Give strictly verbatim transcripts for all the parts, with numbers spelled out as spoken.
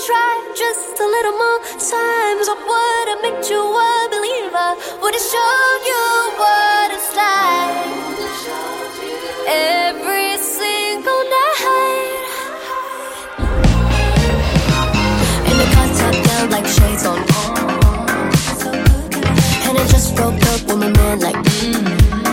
try just a little more times, I would've made you a believer. Would've showed you what it's like every single night. In the car top down like shades on, and I just broke up with my man like mm.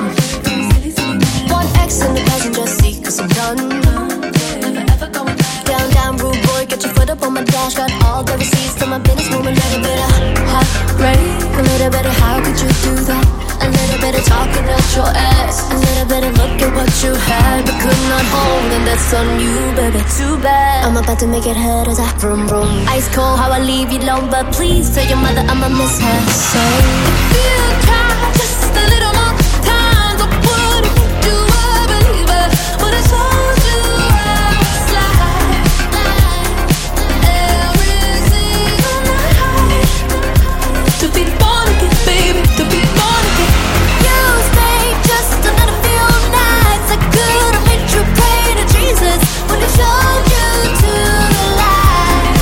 One X in the passenger seat cause I'm done. Never ever going back. Down, down, rude boy, get your foot up on my dash. Got all the receipts to my business, moving a little bit of heartbreak. A little bit of how could you do that? A little bit of talking out your ass. A little bit of look at what you had but could not hold, and that's on you, baby. Too bad. I'm about to make it hurt as I vroom vroom. Ice cold how I leave you alone, but please tell your mother I'ma miss her. So if you try just a little more times, I would've made you a believer. Would've told you how it's like every single night. To be born again, baby, to be born again. You stayed just another few nights. I could've made you pray to Jesus. Would've showed you to the light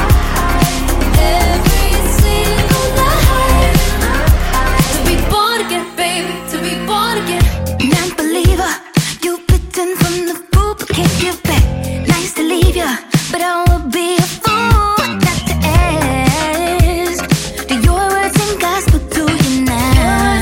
every single night. To be born again, baby, to be born again. Non-believer, you bitten from the poop, can't give back. Nice to leave ya, but I would be a fool not to ask. Do your words and gospel to you now?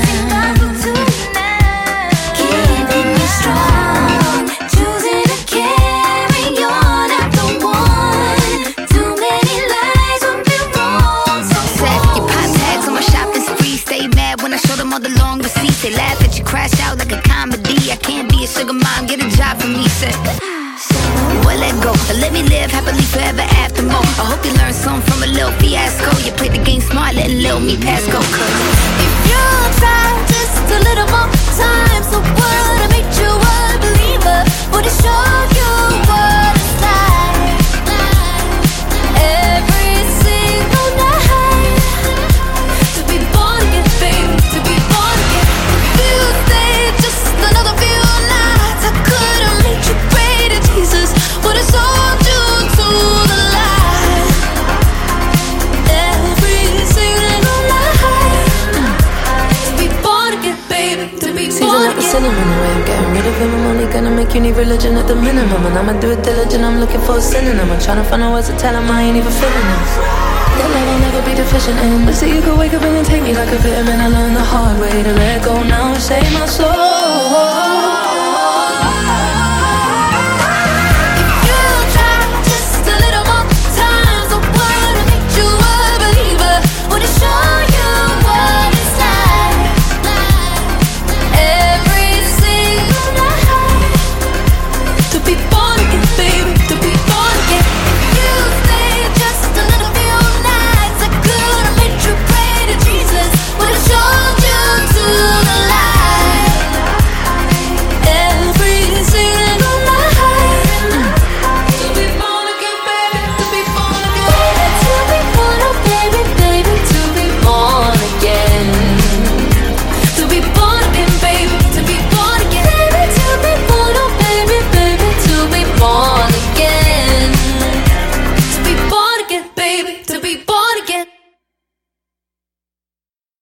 Keeping you strong, choosing to carry on after one. Too many lies would be wrong. So set your pop tags on my shopping spree. Stay mad when I show them all the long receipts. They laugh at you, crash out like a comedy. I can't be a sugar mom, get a job for me, said. Well, let go, let me live happily forever after more. I hope you learned something from a little fiasco. You played the game smart, letting little me pass go. Cause if you try just a little more times, I would've made you a believer. Would've showed you what it's like every single night. To be born again, baby, to be born again. If you stayed just another few nights, I could've made you pray to Jesus. Would've sold you to the light every single night. To be born again, baby, to be Season born like the again. cinnamon away, I'm getting rid of him. I'm only gonna make you need religion at the minimum, and I'ma do it diligent. I'm looking for a synonym. I'm trying to find out words to tell him I ain't even feeling this. Your love I'll never be deficient in. But see, you could wake up and then take me like a vitamin. I learned the hard way to let go now and save my soul.